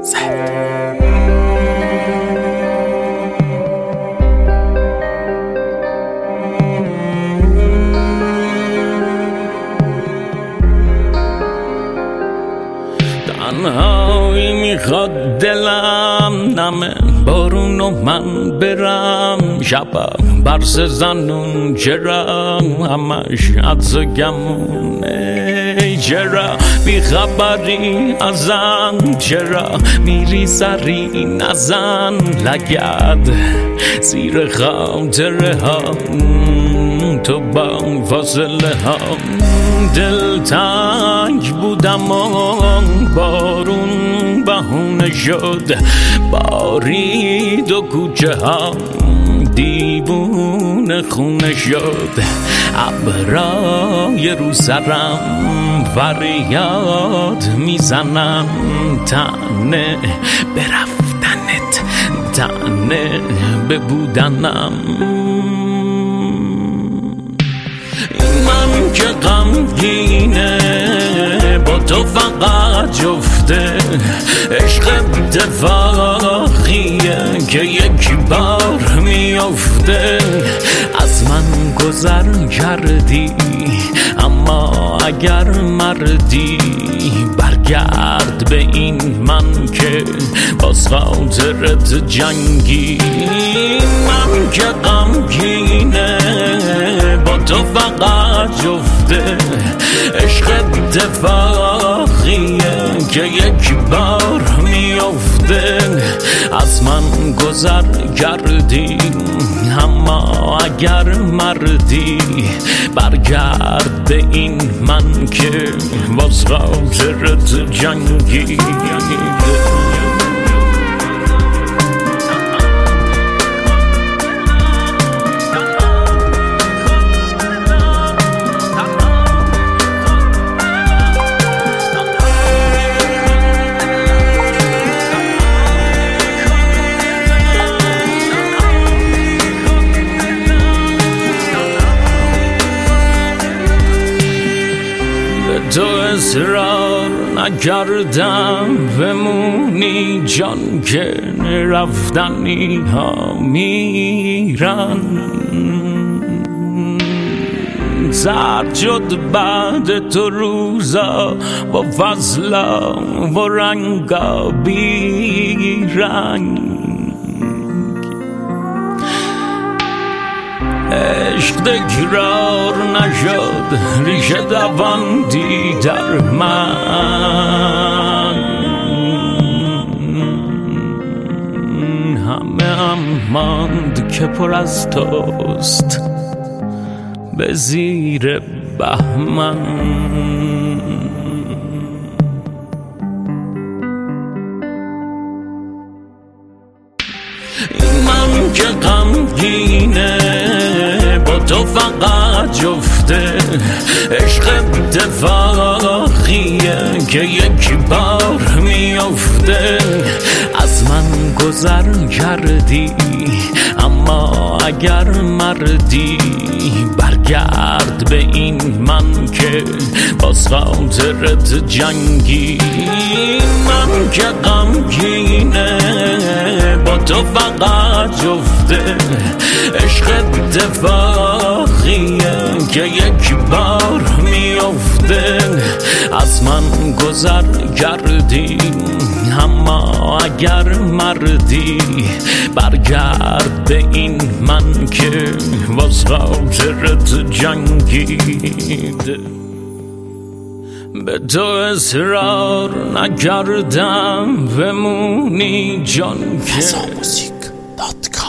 تنهایی میخواد دلم نمه بارون و من برم شبم برس زنون چرم همش عدس و گمونه چرا بیخبری ازم چرا میری سری نزن لگد زیر خاطره ها تو با فاصله ها دل تنگ بودم و بارون بهونه شد بارید و کوچه ها دیوونه خونه شد ابرای رو سرم فریاد میزنم تنه برفتنت تنه ببودنم من که غمگینه با تو فقط جفته عشق اتفاقیه که یک بار میفته از من گذر کردی اما اگر مردی برگرد به این من که باز خاطرت جنگی من که غمگینه با تو فقط جفته عشق اتفاقیه که یک بار میفته از من گذر کردی اما اگر مردی برگرد به این من که باز خاطرت جنگی تو اصرار نکردم بمونی جان که رفتنی ها میرن سرد شد بعد تو روزا با فضلا و رنگا بیرنگ عشق تکرار نشد ریشه دواندی در من همه هم ماند که پر از توست به زیر بهمن من که غمگینه با تو فقط جفته عشق اتفاقیه که یک بار میفته از من گذر کردی اما اگر مردی برگرد به این من که باز خاطرت جنگی من که غمگینه با تو فقط جفته عشق اتفاقیه که یک بار میفته از من گذر کردی اما اگر مردی برگرد به این من که باز خاطرت جنگید به تو اصرار نکردم بمونی جان که